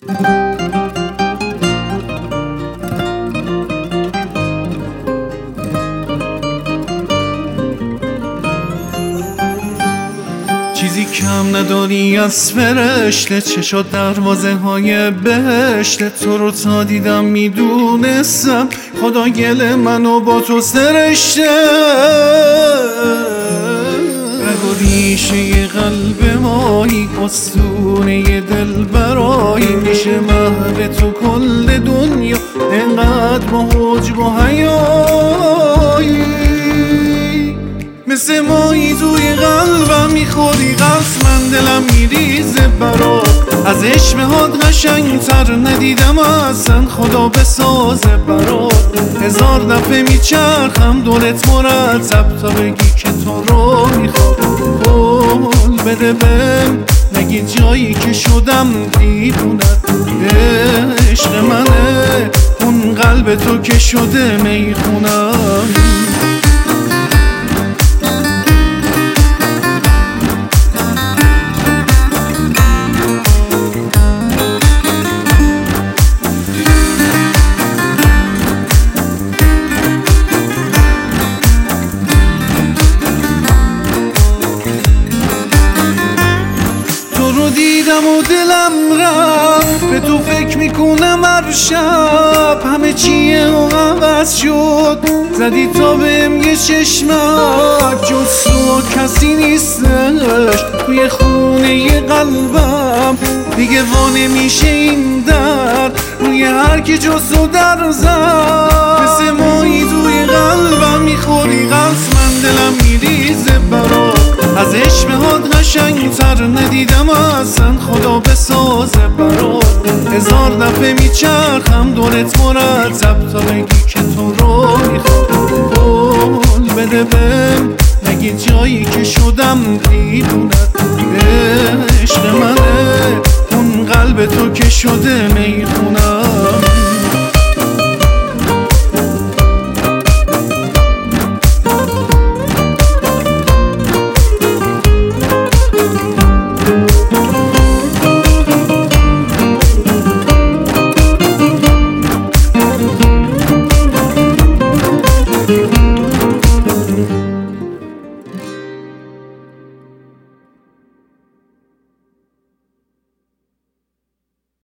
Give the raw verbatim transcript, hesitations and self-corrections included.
چیزی کم نداری از فرشته، چشات دروازه های بهشته. تو رو تا دیدم میدونستم خدا گل منو با تو سرشته. رگ و ریشه قلب مایی، اسطوره دل برایی، میشه محو تو کل دنیا انقدر با حجب و حیایی. مثل مایی توی قلبم میخوری قلب، من دلم میریزه برات. از عشقهات قشنگتر ندیدم اصلا، خدا بسازه برات. هزار دفعه میچرخم دورت مرتب تا بگی که تو رو میخوام. قول بده بهم نگی جایی که شدم دیوونت. عشق منه اون قلب تو که شده میخونم. دیدم و دلم رفت، به تو فکر میکنم هر شب. همه چیه و عوض شد، زدی تا بهم یه چشمک. جز تو کسی نیستش توی خونه قلبم، دیگه وانه میشه این در روی هر کی جز تو در زد. مثل مایی توی قلبم میخوری قلب، من دلم میریزه برات. از عشقهات قشنگتر ندیدم اصلا، خدا بسازه برات. هزار دفعه میچرخم دورت مرتب تا بگی که تو رو میخوام. قول بده بهم نگی جایی که شدم دیوونت. عشق منه اون قلب تو که شده میخونم.